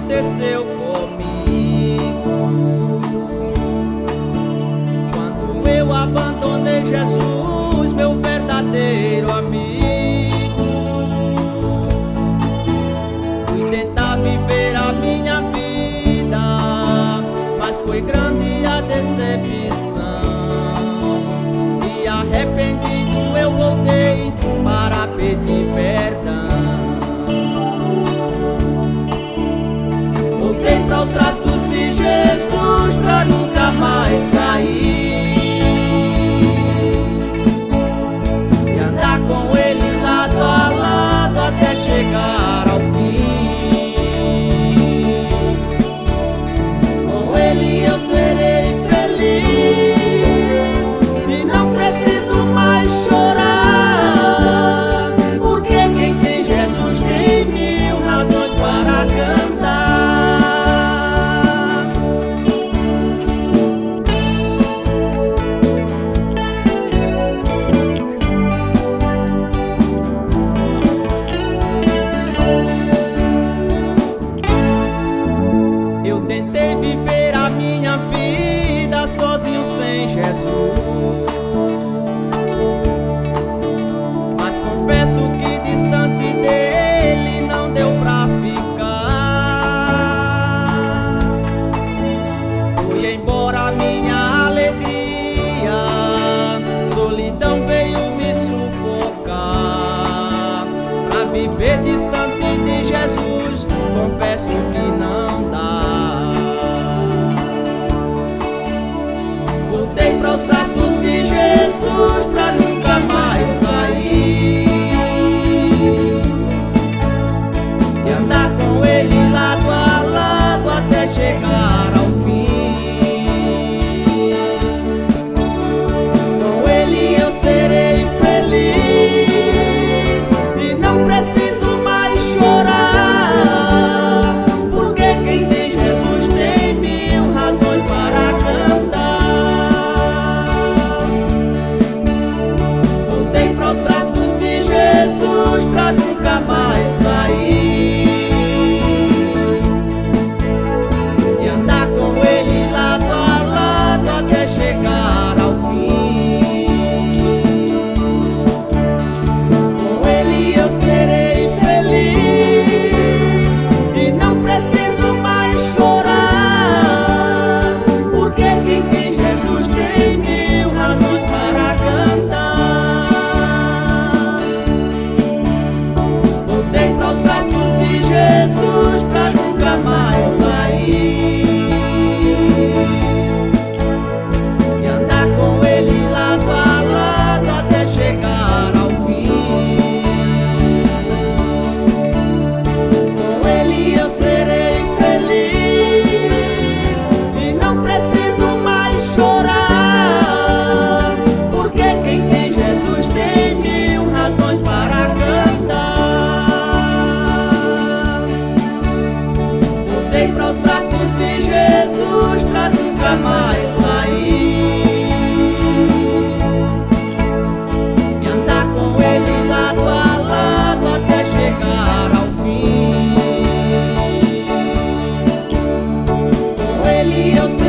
aconteceu comigo. Quando eu abandonei Jesus, meu verdadeiro amigo, fui tentar viver a minha vida, mas foi grande a decepção. E arrependido eu voltei para pedir perdão. Voltei para os braços de Jesus pra nunca mais sair, e andar com Ele lado a lado até chegar ao fim. Com Ele eu serei feliz e não preciso mais chorar, porque quem tem Jesus tem mil razões para cantar. Eu tentei viver a minha vida sozinho sem Jesus, mas confesso que distante dele não deu pra ficar. Fui embora a minha alegria, solidão veio me sufocar. Pra viver distante de Jesus, confesso que não dá. Voltei para os braços de Jesus pra nunca mais sair, e andar com Ele lado a lado até chegar ao fim. Com Ele eu serei feliz e não preciso mais chorar, porque quem tem Jesus tem mil razões para cantar. Voltei para os braços de Jesus pra nunca mais sair, e andar com Ele lado a lado até chegar ao fim. Com Ele eu serei feliz e não preciso mais chorar, porque quem tem Jesus tem mil razões para cantar. Voltei para os braços de Jesus pra nunca mais sair, e andar com Ele lado a lado até chegar ao fim. Com Ele eu serei feliz e não preciso mais chorar, porque quem tem Jesus tem mil razões para cantar. Voltei para os braços de Jesus pra nunca mais sair, e andar com Ele lado a lado até chegar ao fim. Com Ele eu serei feliz e não preciso mais chorar, porque quem tem Jesus tem mil razões para cantar. Voltei para os braços de Jesus pra nunca mais sair, e andar com Ele lado a lado até chegar ao fim. Com Ele eu serei feliz e não preciso mais chorar, porque quem tem Jesus tem mil razões para cantar. Voltei para os braços de Jesus pra nunca mais sair, e andar com Ele lado a lado até chegar ao fim. Com Ele eu serei